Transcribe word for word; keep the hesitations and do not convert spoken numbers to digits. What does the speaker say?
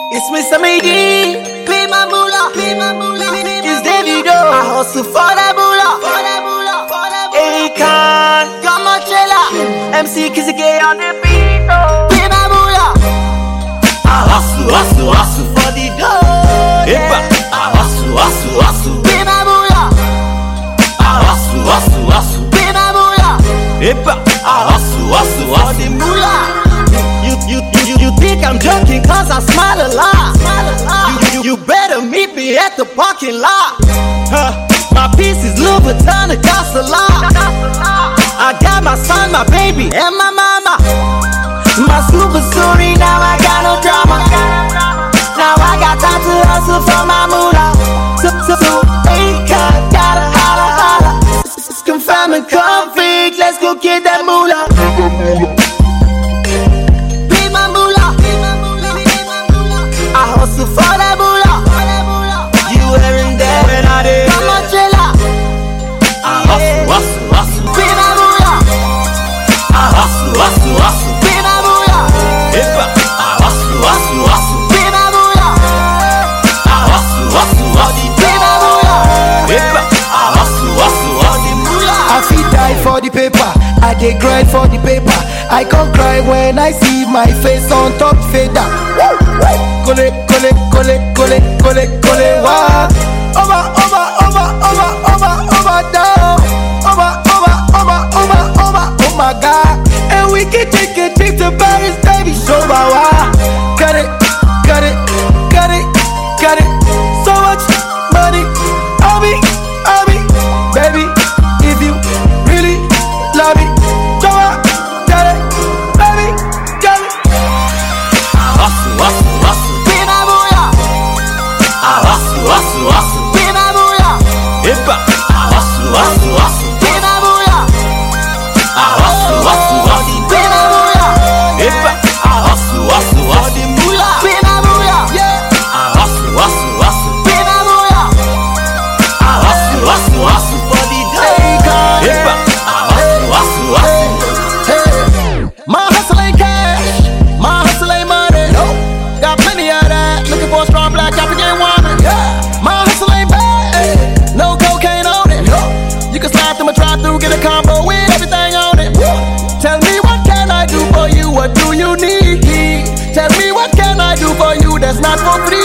It's Mister Mady, pay my moolah, pay my moolah. It's Davido, I hustle for that moolah, for that moolah, for that moolah. Akon, got my trailer, M C Kizzy Gay on the beat, oh. Pay my moolah. I hustle, hustle, hustle for the dough, yeah. I hustle, hustle, hustle. Pay my moolah. I hustle, hustle, hustle. Pay my moolah. I hustle, hustle, hustle for the moolah. You, you, you, you think I'm joking cause I smile a lot. You, you, you better meet me at the parking lot. Huh. My piece is Louis Vuitton, it costs a lot. I got my son, my baby, and my mama. My super story, now I got no drama. Now I got time to hustle for my moolah. So, so, so, Akon, gotta holla, holla. It's confirm and conflict, let's go get that moolah. I hustle for that moolah. You wearing that when I did. Come on, trailer. I hustle, hustle, hustle. Pay my moolah. I hustle, hustle, hustle. Pay my moolah. I hustle, hustle, hustle. Pay my moolah. I hustle, hustle, hustle. Pay my moolah. I hustle, hustle, hustle. I feel die for the paper. I dey grind for the paper. I can't cry when I see my face on top fader. Kole, kole, kole, kole, kole, kole, wa. Over, over, over, over, over, over, down. Over, over, over, over, over, oh my God. And we can take a trip to Paris, baby, show my wa. Got it, got it, got it, got it. So much money on me, on me, baby. If you really love me, show up, got it, baby, got it. Hustle, hustle, hustle. Hustle, hustle, pay my moolah. I hustle, hustle, hustle. Pay my moolah. I hustle, hustle, hustle. Pay my moolah. I hustle, hustle, hustle. Pay my moolah. I hustle, hustle, hustle. Pay my moolah. I hustle, hustle, hustle for the day. I hustle, hustle, hustle. My hustle ain't cash, my hustle ain't money. Got plenty of that. Looking for a strong black African woman. My hustle ain't bad, no cocaine on it. You can slide through my drive-thru, get a combo with everything on it. Tell me what can I do for you, what do you need? Tell me what can I do for you that's not for free.